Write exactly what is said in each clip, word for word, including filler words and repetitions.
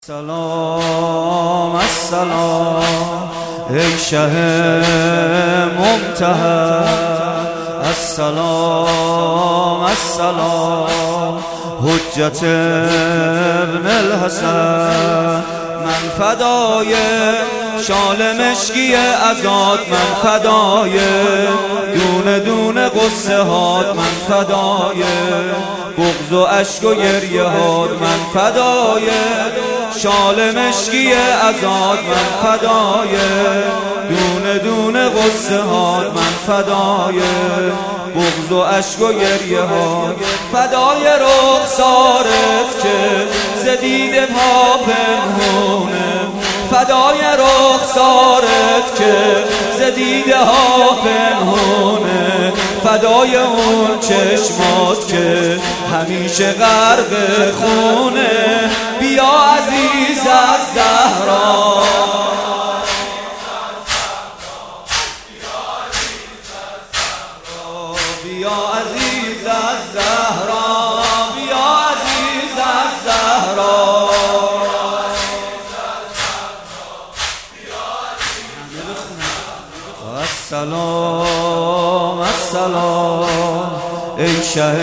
سلام السلام ای شه ممتحن، السلام السلام حجت ابن الحسن. من فدای شال مشکی ازاد، من فدای دونه دونه قصه هات، من فدای بغض و اشک و گریه هات، من فدای شال مشکی ازاد، من فدای دونه دونه قصه هات، من فدای بغض و اشک و گریه هات، فدای رخسارت که زدید پا پنهونه، فدای رخسارت که زدیده ها پنهونه، فدای اون چشمات که همیشه غرق خونه. بیا عزیز از زهرا، بیا عزیز از زهرا، بیا عزیز از زهرا. السلام السلام ای شه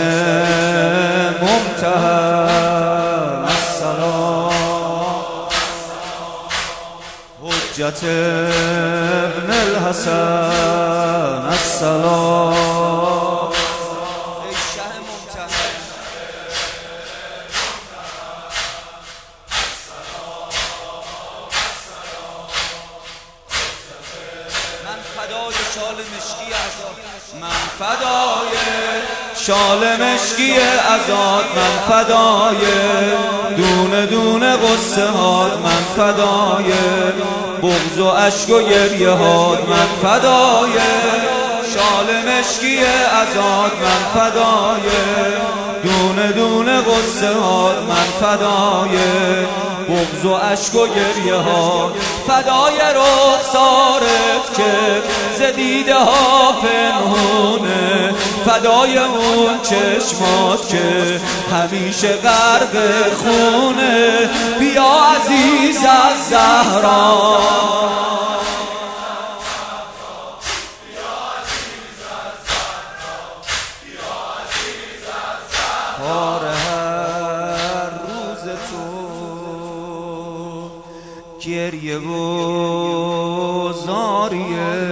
ممتحن، السلام حجت ابن الحسن، السلام ای شه ممتحن. من فدای شال مشکی ازاد، من فدای شال مشکی ازاد، من فدای دونه دونه قصه هات، من فدای بغض و اشک و گریه هات، من فدای شال مشکی ازاد، من فدای دونه دونه قصه هات، من فدای بغض و اشک و گریه ها، فدای رخسارت که زدیده ها پنهونه، فدای اون چشمات که همیشه غرق خونه. بیا عزیز از زهرا، گریه و زاریه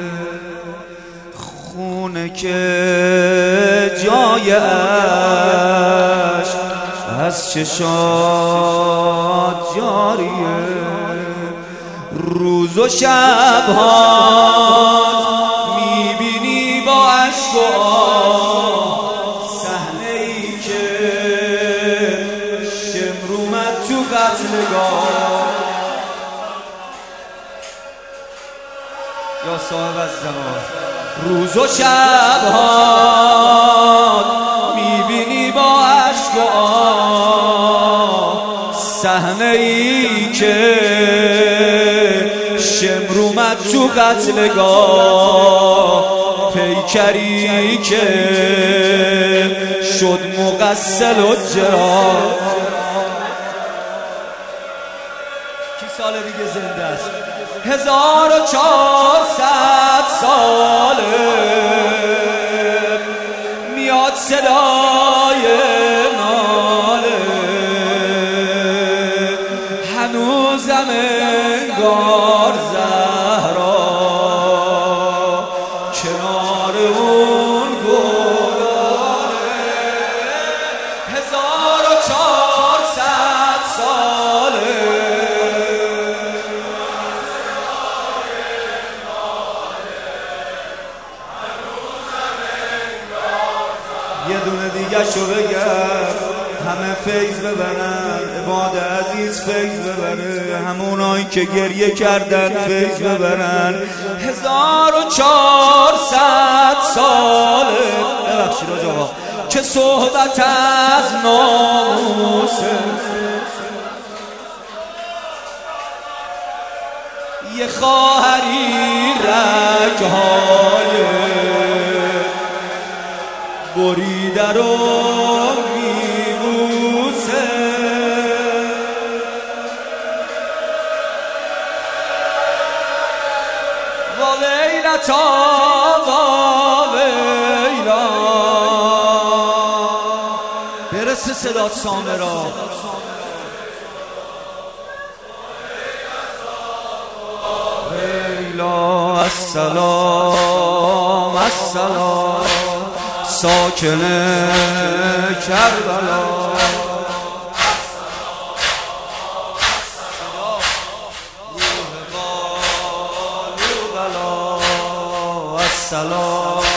خونه که جای عشق از چشات جاریه، روز و شبهات میبینی با عشق و آه، صحنه ای که شمر اومد تو قتلگاه. یا صاحب الزمان روز و شبهات میبینی با عشق و آه، صحنه ای که شمر اومد تو قتلگاه، پیکری که شد مغسل و جراح. کی سال دیگه زنده است؟ هزار و چهارصد ساله میاد صدای ناله، هنوزم انگار زهرا کنار اون گلاله. هزار و چهارصد ساله یه دونه دیگه شو بگم، همه فیض ببرن، عباد عزیز فیض ببره، همونایی که گریه کردن فیض ببرن. هزار و چهارصد ساله ببخشید آقا که صحبت از ناموسه، یه خواهری رگهای بریده رو میبوسه، تابا ویلا. برسه صدات سامرا. ویلا السلام السلام ساکن کربلا. السلام